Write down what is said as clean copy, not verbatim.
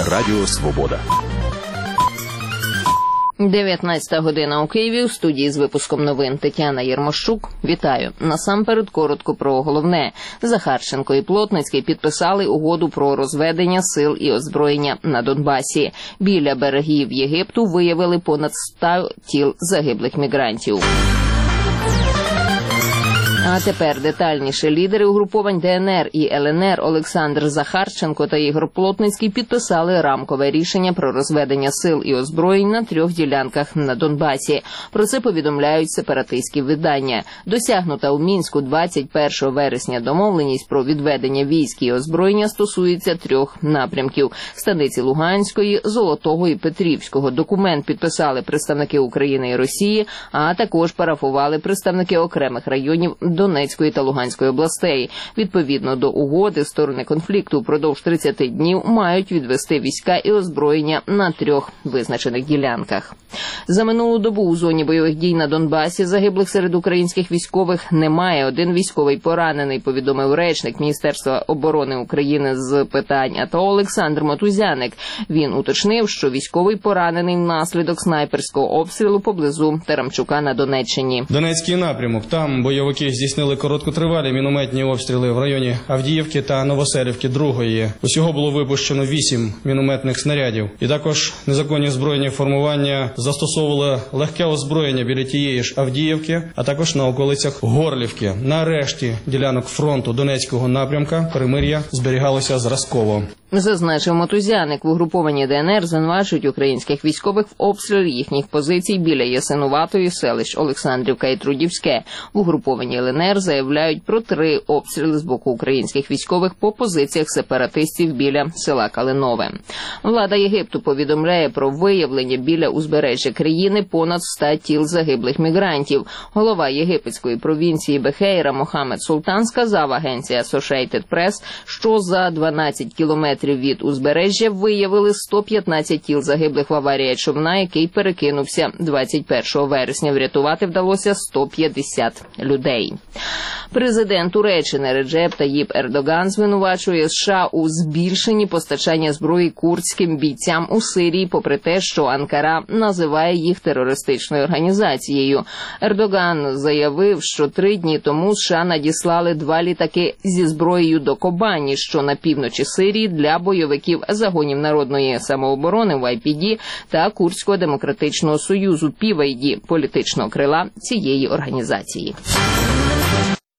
Радіо Свобода. 19 година у Києві, у студії з випуском новин Тетяна Єрмощук. Вітаю. Насамперед коротко про головне. Захарченко і Плотницький підписали угоду про розведення сил і озброєння на Донбасі. Біля берегів Єгипту виявили понад 100 тіл загиблих мігрантів. А тепер детальніше. Лідери угруповань ДНР і ЛНР Олександр Захарченко та Ігор Плотницький підписали рамкове рішення про розведення сил і озброєнь на 3 ділянках на Донбасі. Про це повідомляють сепаратистські видання. Досягнута у Мінську 21 вересня домовленість про відведення військ і озброєння стосується 3 напрямків – станиці Луганської, Золотого і Петрівського. Документ підписали представники України і Росії, а також парафували представники окремих районів Донецької та Луганської областей. Відповідно до угоди, сторони конфлікту впродовж 30 днів мають відвести війська і озброєння на 3 визначених ділянках. За минулу добу у зоні бойових дій на Донбасі загиблих серед українських військових немає. 1 військовий поранений, повідомив речник Міністерства оборони України з питань АТО Олександр Матузяник. Він уточнив, що військовий поранений внаслідок снайперського обстрілу поблизу Тарамчука на Донеччині. Донецький напрямок. Там бойовики здійснили короткотривалі мінометні обстріли в районі Авдіївки та Новоселівки 2-ї. Усього було випущено 8 мінометних снарядів. І також незаконні збройні формування застосовували легке озброєння біля тієї ж Авдіївки, а також на околицях Горлівки. На решті ділянок фронту Донецького напрямка перемир'я зберігалося зразково. Зазначив Матузяник, в угрупованні ДНР звинувачують українських військових в обстрілі їхніх позицій біля Ясинуватої, селищ Олександрівка і Трудівське. В угрупованні ЛНР заявляють про 3 обстріли з боку українських військових по позиціях сепаратистів біля села Калинове. Влада Єгипту повідомляє про виявлення біля узбережжя країни понад 100 тіл загиблих мігрантів. Голова єгипетської провінції Бехейра Мохаммед Султан сказав агенції Associated Press, що за 12 кілометрів від узбережжя виявили 115 тіл загиблих в аварії човна, який перекинувся 21 вересня. Врятувати вдалося 150 людей. Президент Туреччини Реджеп Таїп Ердоган звинувачує США у збільшенні постачання зброї курдським бійцям у Сирії, попри те, що Анкара називає їх терористичною організацією. Ердоган заявив, що 3 дні тому США надіслали 2 літаки зі зброєю до Кобані, що на півночі Сирії, для бойовиків загонів народної самооборони YPG та Курдського демократичного союзу PYD, політичного крила цієї організації.